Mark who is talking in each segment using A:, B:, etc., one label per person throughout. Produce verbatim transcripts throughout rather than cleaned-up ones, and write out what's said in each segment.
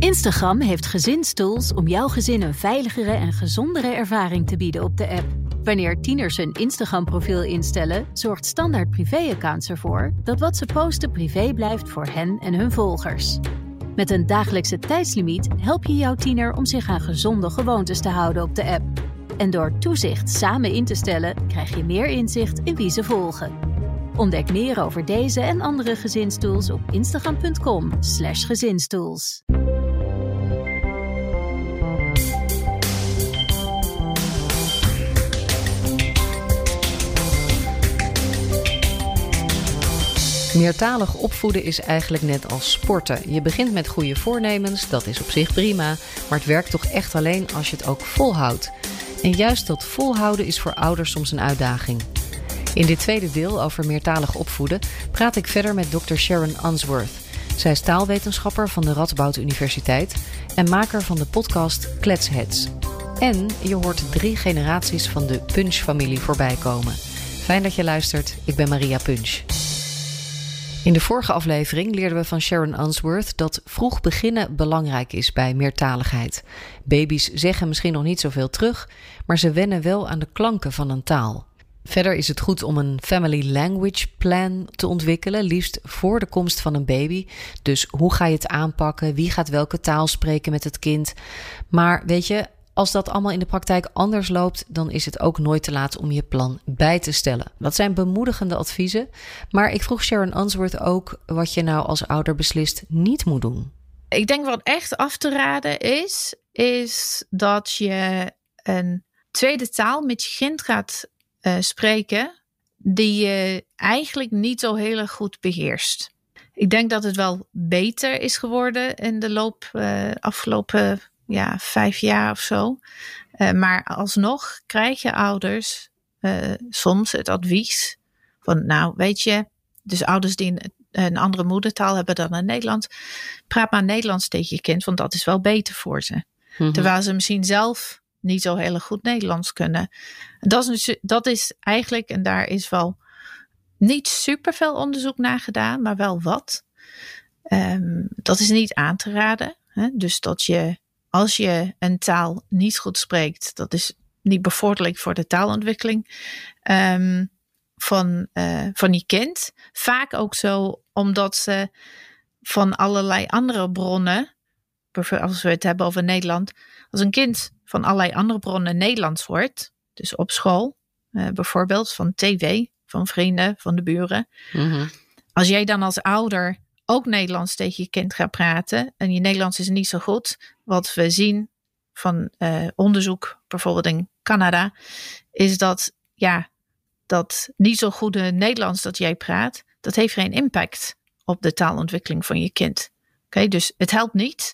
A: Instagram heeft gezinstools om jouw gezin een veiligere en gezondere ervaring te bieden op de app. Wanneer tieners hun Instagram-profiel instellen, zorgt Standaard Privé-accounts ervoor dat wat ze posten privé blijft voor hen en hun volgers. Met een dagelijkse tijdslimiet help je jouw tiener om zich aan gezonde gewoontes te houden op de app. En door toezicht samen in te stellen, krijg je meer inzicht in wie ze volgen. Ontdek meer over deze en andere gezinstools op instagram.com slash gezinstools.
B: Meertalig opvoeden is eigenlijk net als sporten. Je begint met goede voornemens, dat is op zich prima, maar het werkt toch echt alleen als je het ook volhoudt. En juist dat volhouden is voor ouders soms een uitdaging. In dit tweede deel over meertalig opvoeden praat ik verder met dokter Sharon Unsworth. Zij is taalwetenschapper van de Radboud Universiteit en maker van de podcast Kletsheads. En je hoort drie generaties van de Punch-familie voorbij komen. Fijn dat je luistert, ik ben Maria Punch. In de vorige aflevering leerden we van Sharon Unsworth dat vroeg beginnen belangrijk is bij meertaligheid. Baby's zeggen misschien nog niet zoveel terug, maar ze wennen wel aan de klanken van een taal. Verder is het goed om een family language plan te ontwikkelen, liefst voor de komst van een baby. Dus hoe ga je het aanpakken? Wie gaat welke taal spreken met het kind? Maar weet je, als dat allemaal in de praktijk anders loopt, dan is het ook nooit te laat om je plan bij te stellen. Dat zijn bemoedigende adviezen, maar ik vroeg Sharon Unsworth ook wat je nou als ouder beslist niet moet doen.
C: Ik denk wat echt af te raden is, is dat je een tweede taal met je kind gaat uh, spreken die je eigenlijk niet zo heel erg goed beheerst. Ik denk dat het wel beter is geworden in de loop uh, afgelopen ja, vijf jaar of zo. Uh, maar alsnog krijgen ouders uh, soms het advies van, nou weet je, dus ouders die een, een andere moedertaal hebben dan een Nederlands, praat maar Nederlands tegen je kind, want dat is wel beter voor ze. Mm-hmm. Terwijl ze misschien zelf niet zo heel goed Nederlands kunnen. Dat is, dat is eigenlijk, en daar is wel niet superveel onderzoek naar gedaan, maar wel wat. Um, dat is niet aan te raden. Hè? Dus dat je, als je een taal niet goed spreekt, dat is niet bevorderlijk voor de taalontwikkeling um, van, uh, van je kind. Vaak ook zo omdat ze van allerlei andere bronnen, als we het hebben over Nederland, als een kind van allerlei andere bronnen Nederlands hoort, dus op school, uh, bijvoorbeeld van tv, van vrienden, van de buren. Mm-hmm. Als jij dan als ouder ook Nederlands tegen je kind gaat praten en je Nederlands is niet zo goed, wat we zien van uh, onderzoek, bijvoorbeeld in Canada, is dat ja, dat niet zo goede Nederlands dat jij praat, dat heeft geen impact op de taalontwikkeling van je kind. Oké, okay, dus het helpt niet.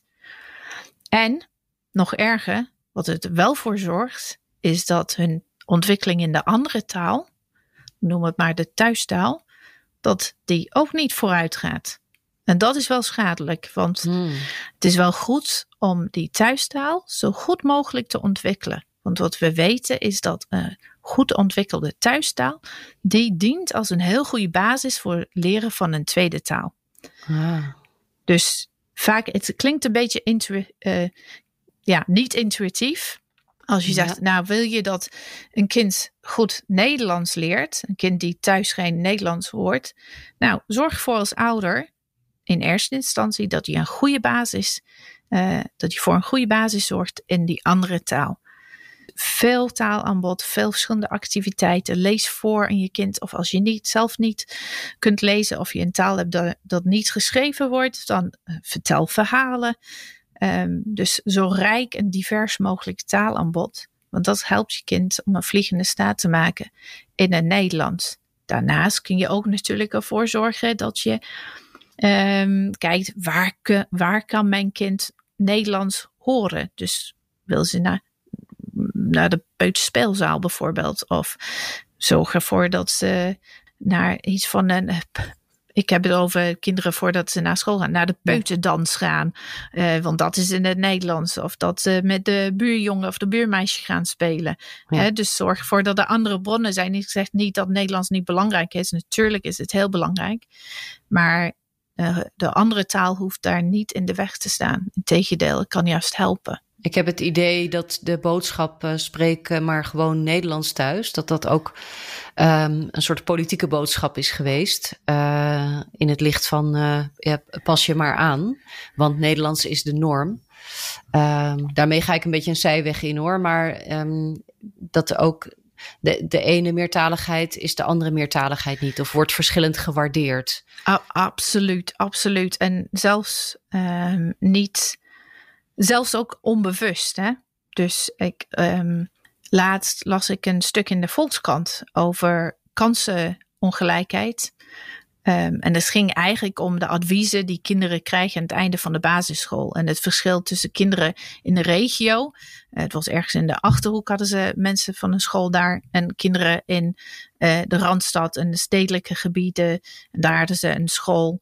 C: En nog erger, wat het wel voor zorgt, is dat hun ontwikkeling in de andere taal, noem het maar de thuistaal, dat die ook niet vooruit gaat. En dat is wel schadelijk, want hmm. het is wel goed om die thuistaal zo goed mogelijk te ontwikkelen. Want wat we weten is dat een goed ontwikkelde thuistaal, die dient als een heel goede basis voor het leren van een tweede taal. Ah. Dus vaak, het klinkt een beetje intu- uh, ja, niet intuïtief. Als je ja. zegt, nou wil je dat een kind goed Nederlands leert, een kind die thuis geen Nederlands hoort, nou zorg ervoor als ouder in eerste instantie dat je een goede basis, uh, dat je voor een goede basis zorgt in die andere taal. Veel taalaanbod, veel verschillende activiteiten. Lees voor aan je kind. Of als je niet, zelf niet kunt lezen of je een taal hebt dat, dat niet geschreven wordt, dan uh, vertel verhalen. Um, dus zo rijk en divers mogelijk taalaanbod. Want dat helpt je kind om een vliegende staat te maken in het Nederlands. Daarnaast kun je ook natuurlijk ervoor zorgen dat je um, kijkt, waar, ke, waar kan mijn kind Nederlands horen? Dus wil ze naar naar de peuterspeelzaal bijvoorbeeld. Of zorg ervoor dat ze naar iets van een... Ik heb het over kinderen voordat ze naar school gaan. Naar de peuterdans gaan. Uh, want dat is in het Nederlands. Of dat ze met de buurjongen of de buurmeisje gaan spelen. Ja. He, dus zorg ervoor dat er andere bronnen zijn. Ik zeg niet dat Nederlands niet belangrijk is. Natuurlijk is het heel belangrijk. Maar uh, de andere taal hoeft daar niet in de weg te staan. Integendeel, het kan juist helpen.
B: Ik heb het idee dat de boodschap uh, spreek maar gewoon Nederlands thuis, dat dat ook um, een soort politieke boodschap is geweest. Uh, in het licht van uh, ja, pas je maar aan, want Nederlands is de norm. Um, daarmee ga ik een beetje een zijweg in hoor, maar um, dat ook de, de ene meertaligheid is de andere meertaligheid niet, of wordt verschillend gewaardeerd.
C: A- absoluut, absoluut. En zelfs um, niet... Zelfs ook onbewust. Hè? Dus ik, um, laatst las ik een stuk in de Volkskrant over kansenongelijkheid. Um, en het ging eigenlijk om de adviezen die kinderen krijgen aan het einde van de basisschool. En het verschil tussen kinderen in de regio. Uh, het was ergens in de Achterhoek hadden ze mensen van een school daar. En kinderen in uh, de Randstad en de stedelijke gebieden. En daar hadden ze een school.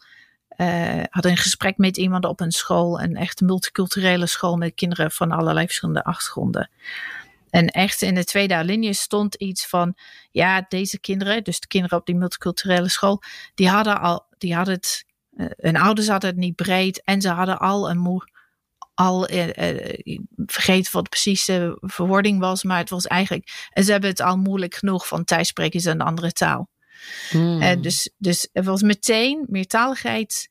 C: Uh, hadden een gesprek met iemand op een school. Een echt multiculturele school met kinderen van allerlei verschillende achtergronden. En echt in de tweede alinea stond iets van... Ja, deze kinderen, dus de kinderen op die multiculturele school... die hadden al, die hadden het... Uh, hun ouders hadden het niet breed... en ze hadden al een moe... al uh, uh, vergeten wat precies de verwoording was... maar het was eigenlijk... en ze hebben het al moeilijk genoeg... van thuis spreken ze een andere taal. Hmm. Uh, dus, dus er was meteen meertaligheid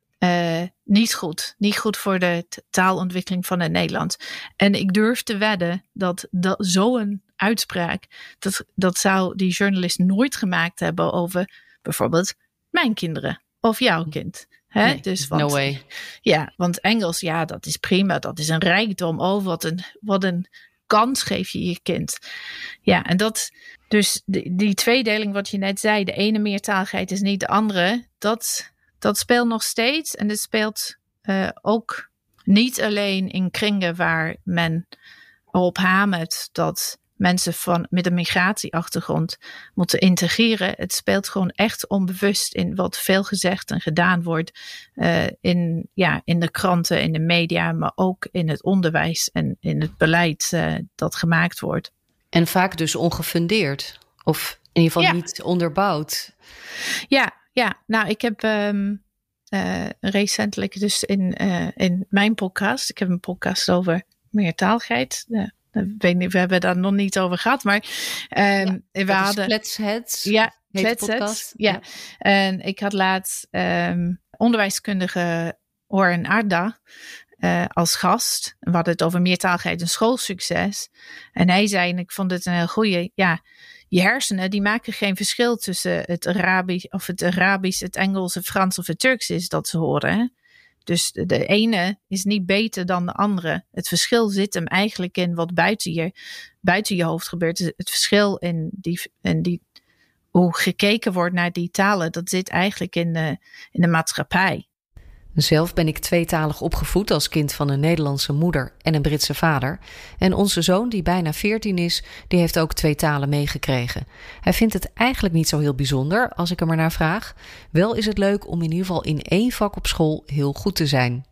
C: uh, niet goed. Niet goed voor de t- taalontwikkeling van het Nederlands. En ik durf te wedden dat, dat zo'n uitspraak... Dat, dat zou die journalist nooit gemaakt hebben... over bijvoorbeeld mijn kinderen of jouw kind. Hè?
B: Nee,
C: dus want,
B: no way.
C: Ja, want Engels, ja, dat is prima. Dat is een rijkdom. Oh, wat een, wat een kans geef je je kind. Ja, en dat... Dus die, die tweedeling wat je net zei, de ene meertaligheid is niet de andere, dat, dat speelt nog steeds. En het speelt uh, ook niet alleen in kringen waar men op hamert dat mensen van, met een migratieachtergrond moeten integreren. Het speelt gewoon echt onbewust in wat veel gezegd en gedaan wordt uh, in, ja, in de kranten, in de media, maar ook in het onderwijs en in het beleid uh, dat gemaakt wordt.
B: En vaak dus ongefundeerd. Of in ieder geval
C: ja.
B: niet onderbouwd.
C: Ja, ja. Nou, ik heb um, uh, recentelijk dus in, uh, in mijn podcast... Ik heb een podcast over meertaligheid. Uh, ik weet niet, we hebben daar nog niet over gehad. Maar um, ja, we hadden...
B: Kletsheads.
C: Ja, Kletsheads. Ja. ja. En ik had laatst um, onderwijskundige Oren Arda... Uh, als gast. We hadden het over meertaligheid en schoolsucces. En hij zei, en ik vond het een heel goeie... Ja, je hersenen die maken geen verschil tussen het Arabisch... of het Arabisch, het Engels, het Frans of het Turks is dat ze horen. Hè? Dus de, de ene is niet beter dan de andere. Het verschil zit hem eigenlijk in wat buiten je, buiten je hoofd gebeurt. Het verschil in, die, in die, hoe gekeken wordt naar die talen... dat zit eigenlijk in de, in de maatschappij.
B: Zelf ben ik tweetalig opgevoed als kind van een Nederlandse moeder en een Britse vader. En onze zoon, die bijna veertien is, die heeft ook twee talen meegekregen. Hij vindt het eigenlijk niet zo heel bijzonder, als ik hem ernaar vraag. Wel is het leuk om in ieder geval in één vak op school heel goed te zijn.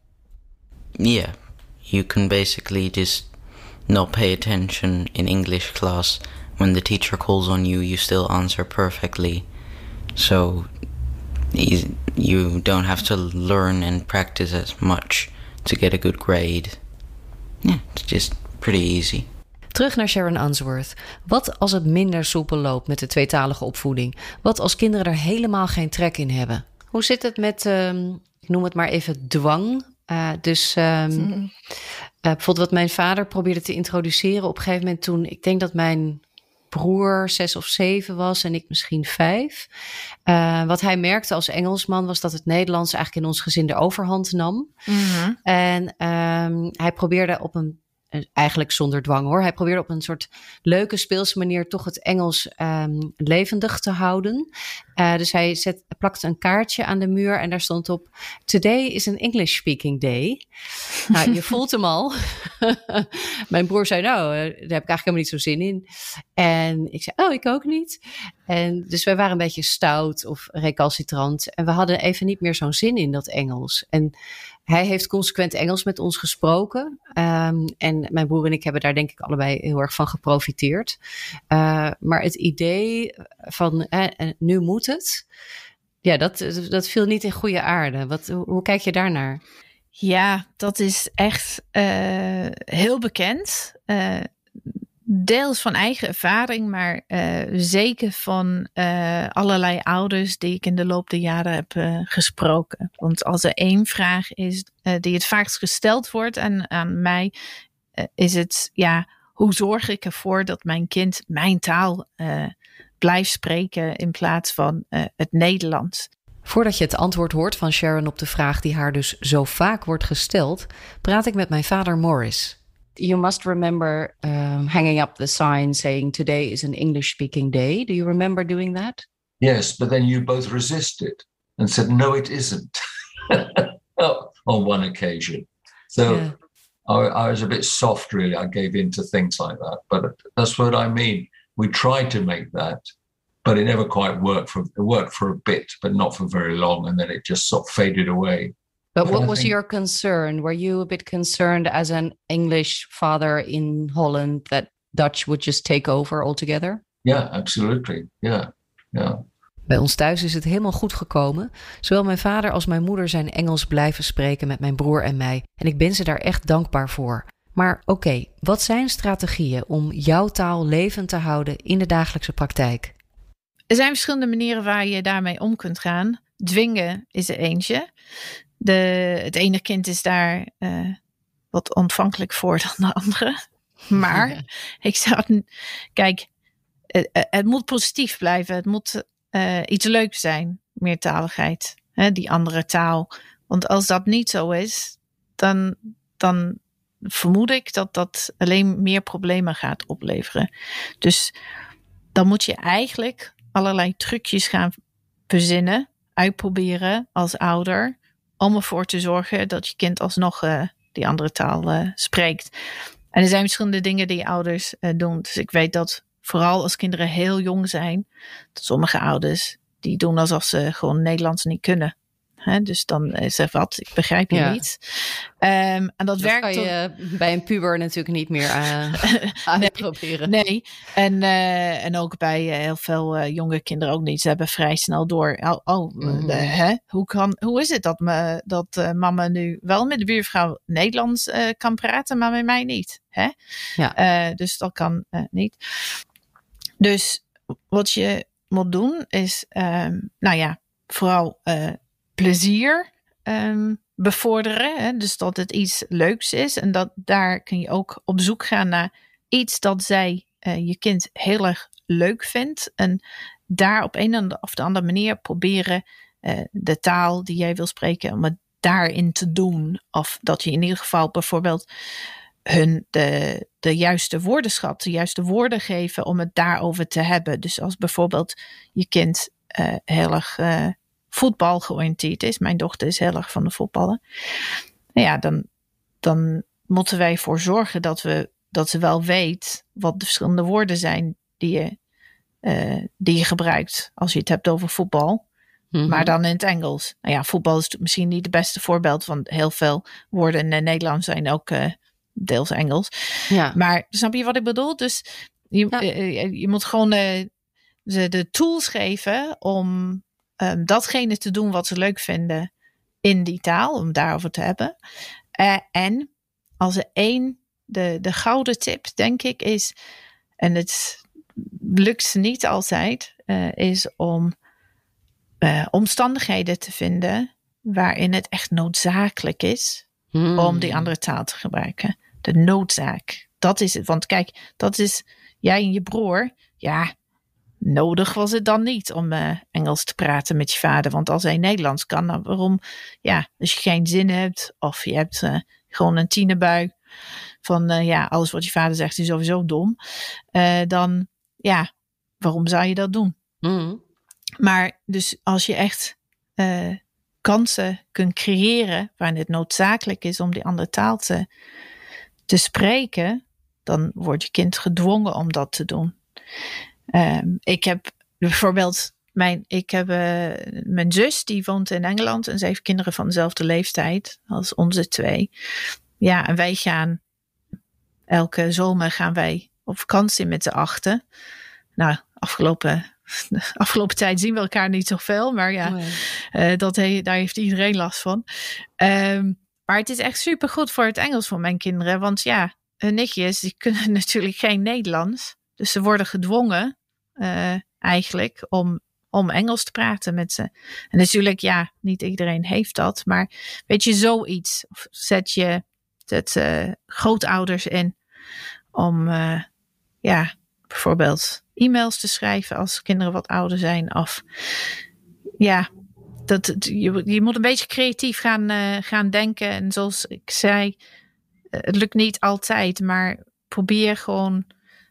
D: Yeah, you can basically just not pay attention in English class. When the teacher calls on you, you still answer perfectly. So... you don't have to learn and practice as much to get a good grade. Yeah, it's just pretty easy.
B: Terug naar Sharon Unsworth. Wat als het minder soepel loopt met de tweetalige opvoeding? Wat als kinderen er helemaal geen trek in hebben? Hoe zit het met, um, ik noem het maar even dwang? Uh, dus um, mm. uh, bijvoorbeeld wat mijn vader probeerde te introduceren op een gegeven moment toen... Ik denk dat mijn... broer zes of zeven was en ik misschien vijf. Uh, wat hij merkte als Engelsman was dat het Nederlands eigenlijk in ons gezin de overhand nam. Mm-hmm. En um, hij probeerde op een, eigenlijk zonder dwang hoor, hij probeerde op een soort leuke speelse manier toch het Engels um, levendig te houden. Uh, dus hij zet, plakte een kaartje aan de muur en daar stond op: Today is an English speaking day. Nou, je voelt hem al. Mijn broer zei, nou, daar heb ik eigenlijk helemaal niet zo zin in. En ik zei, oh, ik ook niet. En dus wij waren een beetje stout of recalcitrant. En we hadden even niet meer zo'n zin in dat Engels. En hij heeft consequent Engels met ons gesproken. Um, en mijn broer en ik hebben daar denk ik allebei heel erg van geprofiteerd. Uh, maar het idee van, uh, nu moet het. Ja, dat, dat viel niet in goede aarde. Wat, hoe, hoe kijk je daarnaar?
C: Ja, dat is echt uh, heel bekend. Uh, deels van eigen ervaring, maar uh, zeker van uh, allerlei ouders die ik in de loop der jaren heb uh, gesproken. Want als er één vraag is uh, die het vaakst gesteld wordt aan, aan mij, uh, is het, ja, hoe zorg ik ervoor dat mijn kind mijn taal uh, blijft spreken in plaats van uh, het Nederlands?
B: Voordat je het antwoord hoort van Sharon op de vraag die haar dus zo vaak wordt gesteld, praat ik met mijn vader Morris. You must remember um, hanging up the sign saying today is an English-speaking day. Do you remember doing that?
E: Yes, but then you both resisted and said, no, it isn't, on one occasion. So yeah. I, I was a bit soft, really. I gave in to things like that. But that's what I mean. We tried to make that, but it never quite worked. For, it worked for a bit, but not for very long. And then it just sort of faded away.
B: But, but what I was think, your concern? Were you a bit concerned as an English father in Holland that Dutch would just take over altogether?
E: Yeah, absolutely. Yeah, yeah.
B: Bij ons thuis is het helemaal goed gekomen. Zowel mijn vader als mijn moeder zijn Engels blijven spreken met mijn broer en mij. En ik ben ze daar echt dankbaar voor. Maar oké, okay, wat zijn strategieën om jouw taal levend te houden in de dagelijkse praktijk?
C: Er zijn verschillende manieren waar je daarmee om kunt gaan. Dwingen is er eentje. De, het ene kind is daar uh, wat ontvankelijk voor dan de andere. Maar ja. ik zou... Kijk, het, het moet positief blijven. Het moet uh, iets leuks zijn, meertaligheid. Hè, die andere taal. Want als dat niet zo is, dan, dan vermoed ik dat dat alleen meer problemen gaat opleveren. Dus dan moet je eigenlijk allerlei trucjes gaan verzinnen, uitproberen als ouder, om ervoor te zorgen dat je kind alsnog uh, die andere taal uh, spreekt. En er zijn verschillende dingen die ouders uh, doen. Dus ik weet dat vooral als kinderen heel jong zijn, dat sommige ouders die doen alsof ze gewoon Nederlands niet kunnen. He, dus dan is er wat, ik begrijp je ja. niet. Um, en dat, dat werkt
B: kan je tot... bij een puber natuurlijk niet meer uh, uitproberen.
C: Nee, nee. En, uh, en ook bij uh, heel veel uh, jonge kinderen ook niet. Ze hebben vrij snel door. Oh, oh mm-hmm. de, hè? Hoe, kan, hoe is het dat, me, dat uh, mama nu wel met de buurvrouw Nederlands uh, kan praten, maar met mij niet? Hè? Ja. Uh, dus dat kan uh, niet. Dus wat je moet doen is, um, nou ja, vooral Uh, plezier um, bevorderen. Hè? Dus dat het iets leuks is. En dat, daar kun je ook op zoek gaan naar iets dat zij, uh, je kind heel erg leuk vindt. En daar op een of de andere manier proberen uh, de taal die jij wil spreken, om het daarin te doen. Of dat je in ieder geval bijvoorbeeld hun de, de juiste woordenschat, de juiste woorden geven om het daarover te hebben. Dus als bijvoorbeeld je kind uh, heel erg Uh, voetbal georiënteerd is. Mijn dochter is heel erg van de voetballen. Nou ja, dan, dan moeten wij ervoor zorgen dat, we, dat ze wel weet wat de verschillende woorden zijn die je, uh, die je gebruikt als je het hebt over voetbal. Mm-hmm. Maar dan in het Engels. Nou ja, voetbal is misschien niet het beste voorbeeld, want heel veel woorden in het Nederlands zijn ook uh, deels Engels. Ja. Maar snap je wat ik bedoel? Dus je, ja. uh, je moet gewoon uh, ze de tools geven om Um, datgene te doen wat ze leuk vinden in die taal, om daarover te hebben. Uh, en als er één, de, de gouden tip, denk ik, is, en het lukt niet altijd, uh, is om uh, omstandigheden te vinden waarin het echt noodzakelijk is hmm. om die andere taal te gebruiken. De noodzaak, dat is het. Want kijk, dat is jij en je broer, ja, nodig was het dan niet om uh, Engels te praten met je vader. Want als hij Nederlands kan, dan waarom? Ja, als je geen zin hebt of je hebt uh, gewoon een tienerbui van uh, ja, alles wat je vader zegt is sowieso dom. Uh, dan ja, waarom zou je dat doen? Mm. Maar dus als je echt uh, kansen kunt creëren waarin het noodzakelijk is om die andere taal te, te spreken, dan wordt je kind gedwongen om dat te doen. Um, ik heb bijvoorbeeld mijn, ik heb, uh, mijn zus die woont in Engeland en ze heeft kinderen van dezelfde leeftijd als onze twee. Ja, en wij gaan elke zomer gaan wij op vakantie met z'n achten. Nou, afgelopen de afgelopen tijd zien we elkaar niet zoveel. Maar ja, oh ja. Uh, dat he, daar heeft iedereen last van. Um, maar het is echt supergoed voor het Engels voor mijn kinderen. Want ja, hun nichtjes die kunnen natuurlijk geen Nederlands. Dus ze worden gedwongen uh, eigenlijk om, om Engels te praten met ze. En natuurlijk, ja, niet iedereen heeft dat. Maar weet je, zoiets. Of zet je het uh, grootouders in om uh, ja, bijvoorbeeld e-mails te schrijven als kinderen wat ouder zijn. Of ja, dat, je, je moet een beetje creatief gaan, uh, gaan denken. En zoals ik zei, het lukt niet altijd, maar probeer gewoon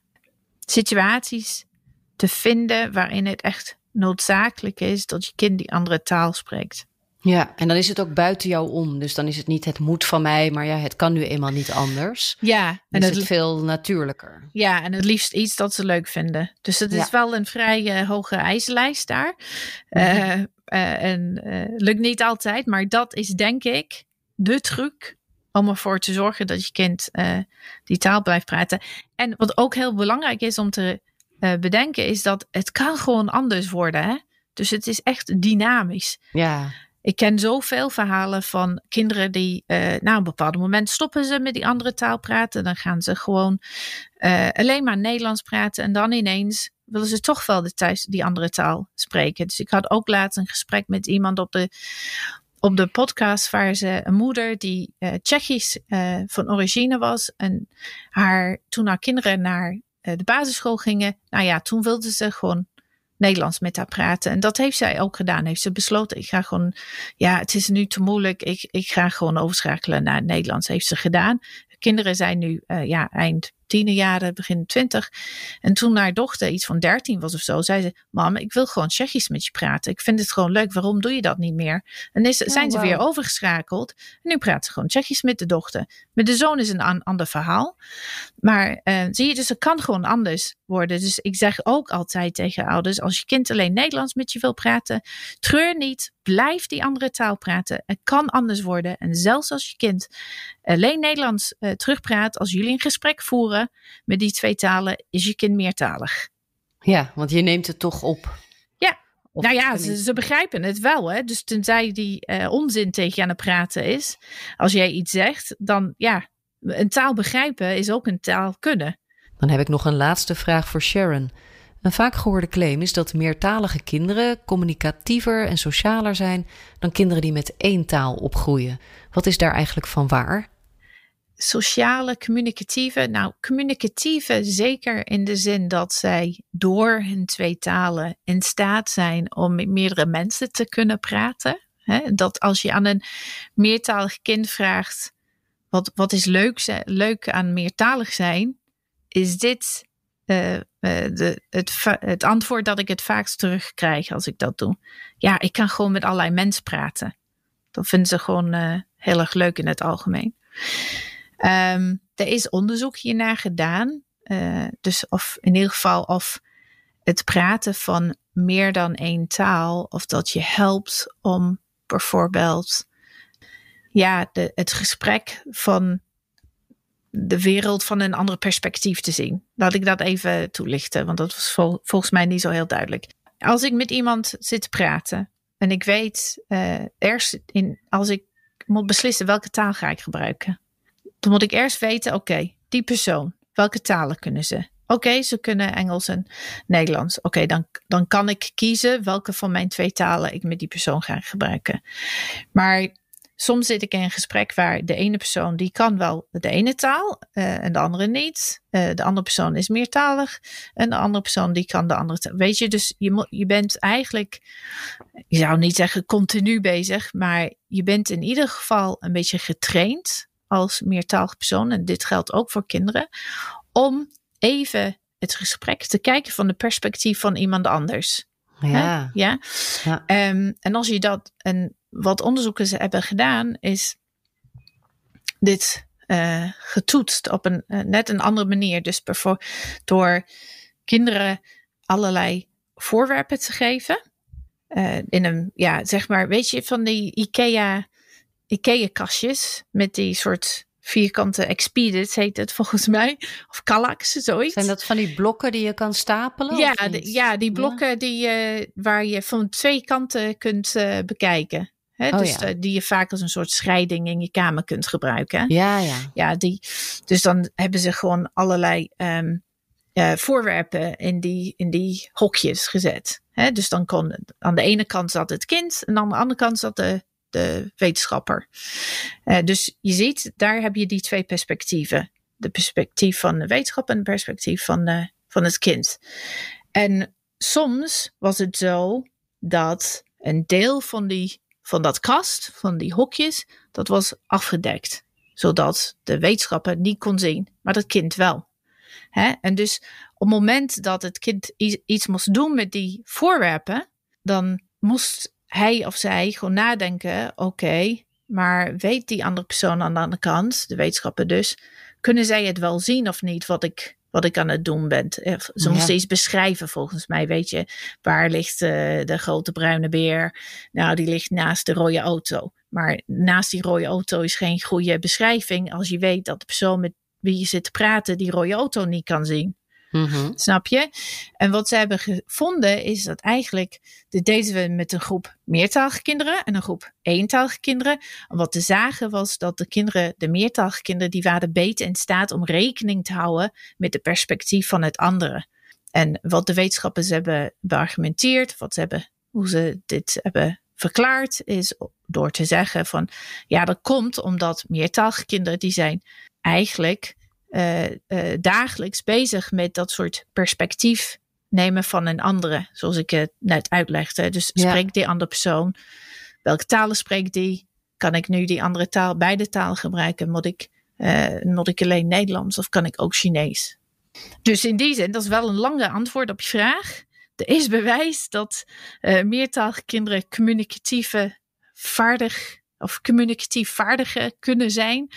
C: situaties te vinden waarin het echt noodzakelijk is dat je kind die andere taal spreekt.
B: Ja, en dan is het ook buiten jou om. Dus dan is het niet het moet van mij, maar ja, het kan nu eenmaal niet anders.
C: Ja.
B: En is het, het veel natuurlijker.
C: Ja, en het liefst iets dat ze leuk vinden. Dus het is ja. wel een vrij uh, hoge eislijst daar. Mm-hmm. Uh, uh, en uh, lukt niet altijd, maar dat is denk ik de truc om ervoor te zorgen dat je kind uh, die taal blijft praten. En wat ook heel belangrijk is om te uh, bedenken, is dat het kan gewoon anders worden. Hè? Dus het is echt dynamisch.
B: Ja.
C: Ik ken zoveel verhalen van kinderen die uh, na nou, een bepaald moment stoppen ze met die andere taal praten. Dan gaan ze gewoon uh, alleen maar Nederlands praten. En dan ineens willen ze toch wel de thuis, die andere taal spreken. Dus ik had ook laatst een gesprek met iemand op de, op de podcast waar ze een moeder die uh, Tsjechisch uh, van origine was. En haar, toen haar kinderen naar uh, de basisschool gingen, nou ja, toen wilde ze gewoon Nederlands met haar praten. En dat heeft zij ook gedaan. Heeft ze besloten, ik ga gewoon, ja, het is nu te moeilijk. Ik, ik ga gewoon overschakelen naar het Nederlands. Heeft ze gedaan. De kinderen zijn nu uh, ja, eind tienerjaren, begin twintig. En toen haar dochter iets van dertien was of zo, zei ze, mam, ik wil gewoon Tsjechisch met je praten. Ik vind het gewoon leuk. Waarom doe je dat niet meer? En is, oh, zijn ze wow. weer overgeschakeld. En nu praat ze gewoon Tsjechisch met de dochter. Met de zoon is een an, ander verhaal. Maar uh, zie je, dus het kan gewoon anders worden. Dus ik zeg ook altijd tegen ouders, als je kind alleen Nederlands met je wil praten, treur niet, blijf die andere taal praten. Het kan anders worden. En zelfs als je kind alleen Nederlands uh, terugpraat, als jullie een gesprek voeren met die twee talen, is je kind meertalig.
B: Ja, want je neemt het toch op.
C: Ja, of nou ja, ze, ze begrijpen het wel. Hè? Dus tenzij die uh, onzin tegen je aan het praten is, als jij iets zegt, dan ja, een taal begrijpen is ook een taal kunnen.
B: Dan heb ik nog een laatste vraag voor Sharon. Een vaak gehoorde claim is dat meertalige kinderen communicatiever en socialer zijn dan kinderen die met één taal opgroeien. Wat is daar eigenlijk van waar?
C: Sociale, communicatieve. Nou, communicatieve zeker in de zin dat zij door hun twee talen in staat zijn om met meerdere mensen te kunnen praten. He, dat als je aan een meertalig kind vraagt, wat, wat is leuk, leuk aan meertalig zijn, is dit uh, uh, de, het, het antwoord dat ik het vaakst terugkrijg als ik dat doe. Ja, ik kan gewoon met allerlei mensen praten. Dat vinden ze gewoon uh, heel erg leuk in het algemeen. Um, er is onderzoek hiernaar gedaan. Uh, dus of in ieder geval of het praten van meer dan één taal, of dat je helpt om bijvoorbeeld ja, de, het gesprek van de wereld van een ander perspectief te zien. Laat ik dat even toelichten, want dat was vol, volgens mij niet zo heel duidelijk. Als ik met iemand zit te praten en ik weet uh, eerst in, als ik moet beslissen welke taal ga ik gebruiken, dan moet ik eerst weten, oké, okay, die persoon, welke talen kunnen ze? Oké, okay, ze kunnen Engels en Nederlands. Oké, okay, dan, dan kan ik kiezen welke van mijn twee talen ik met die persoon ga gebruiken. Maar soms zit ik in een gesprek waar de ene persoon, die kan wel de ene taal uh, en de andere niet. Uh, de andere persoon is meertalig en de andere persoon die kan de andere taal. Weet je, dus je, mo- je bent eigenlijk, je zou niet zeggen continu bezig, maar je bent in ieder geval een beetje getraind als meertalige persoon, en dit geldt ook voor kinderen, om even het gesprek te kijken van de perspectief van iemand anders.
B: Ja.
C: ja? ja. Um, en als je dat, en wat onderzoekers hebben gedaan, is dit uh, getoetst op een uh, net een andere manier. Dus bijvoorbeeld door kinderen allerlei voorwerpen te geven. Uh, in een, ja, zeg maar, weet je, van die IKEA IKEA-kastjes met die soort vierkante Expedits heet het volgens mij. Of Kallax, zoiets.
B: Zijn dat van die blokken die je kan stapelen?
C: Ja, de, ja die blokken ja. Die, uh, waar je van twee kanten kunt uh, bekijken. Hè? Oh, dus ja. uh, die je vaak als een soort scheiding in je kamer kunt gebruiken.
B: Ja, ja.
C: ja die, dus dan hebben ze gewoon allerlei um, uh, voorwerpen in die, in die hokjes gezet. Hè? Dus dan kon aan de ene kant zat het kind en aan de andere kant zat de de wetenschapper. Uh, dus je ziet, daar heb je die twee perspectieven. De perspectief van de wetenschap en het perspectief van, uh, van het kind. En soms was het zo dat een deel van, die, van dat kast, van die hokjes, dat was afgedekt. Zodat de wetenschapper niet kon zien, maar dat kind wel. Hè? En dus op het moment dat het kind iets moest doen met die voorwerpen, dan moest hij of zij gewoon nadenken, oké, okay, maar weet die andere persoon aan de andere kant, de wetenschapper dus, kunnen zij het wel zien of niet wat ik, wat ik aan het doen ben? Ze ja. moesten iets beschrijven volgens mij, weet je, waar ligt uh, de grote bruine beer? Nou, die ligt naast de rode auto. Maar naast die rode auto is geen goede beschrijving als je weet dat de persoon met wie je zit te praten die rode auto niet kan zien. Mm-hmm. Snap je? En wat ze hebben gevonden is dat eigenlijk, dit deden we met een groep meertalige kinderen en een groep eentalige kinderen. En wat te zagen was dat de kinderen, de meertalige kinderen, die waren beter in staat om rekening te houden met de perspectief van het andere. En wat de wetenschappers hebben beargumenteerd, wat ze hebben, hoe ze dit hebben verklaard, is door te zeggen van, ja, dat komt omdat meertalige kinderen, die zijn eigenlijk Uh, uh, dagelijks bezig met dat soort perspectief nemen van een andere. Zoals ik het net uitlegde. Dus ja. Spreekt die andere persoon? Welke talen spreekt die? Kan ik nu die andere taal, beide talen gebruiken? Moet ik, uh, moet ik alleen Nederlands of kan ik ook Chinees? Dus in die zin, dat is wel een lange antwoord op je vraag. Er is bewijs dat uh, meertalige kinderen communicatieve vaardig of communicatief vaardiger kunnen zijn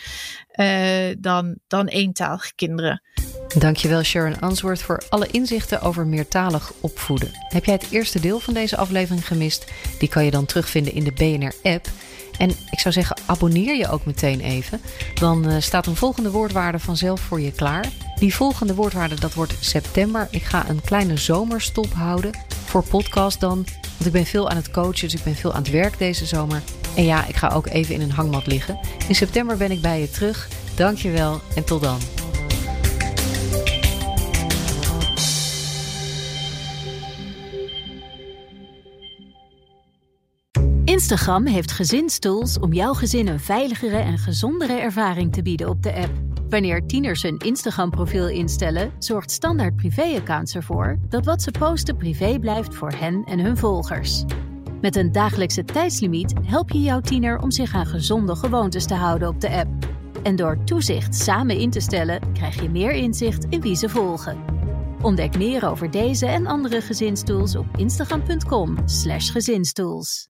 C: uh, dan, dan eentalige kinderen.
B: Dankjewel Sharon Answorth voor alle inzichten over meertalig opvoeden. Heb jij het eerste deel van deze aflevering gemist? Die kan je dan terugvinden in de B N R-app. En ik zou zeggen, abonneer je ook meteen even. Dan uh, staat een volgende woordwaarde vanzelf voor je klaar. Die volgende woordwaarde, dat wordt september. Ik ga een kleine zomerstop houden voor podcast dan. Want ik ben veel aan het coachen, dus ik ben veel aan het werk deze zomer. En ja, ik ga ook even in een hangmat liggen. In september ben ik bij je terug. Dank je wel en tot dan.
A: Instagram heeft gezinstools om jouw gezin een veiligere en gezondere ervaring te bieden op de app. Wanneer tieners hun Instagram-profiel instellen, zorgt Standaard Privé-accounts ervoor dat wat ze posten privé blijft voor hen en hun volgers. Met een dagelijkse tijdslimiet help je jouw tiener om zich aan gezonde gewoontes te houden op de app. En door toezicht samen in te stellen, krijg je meer inzicht in wie ze volgen. Ontdek meer over deze en andere gezinstools op instagram punt com slash gezinstools.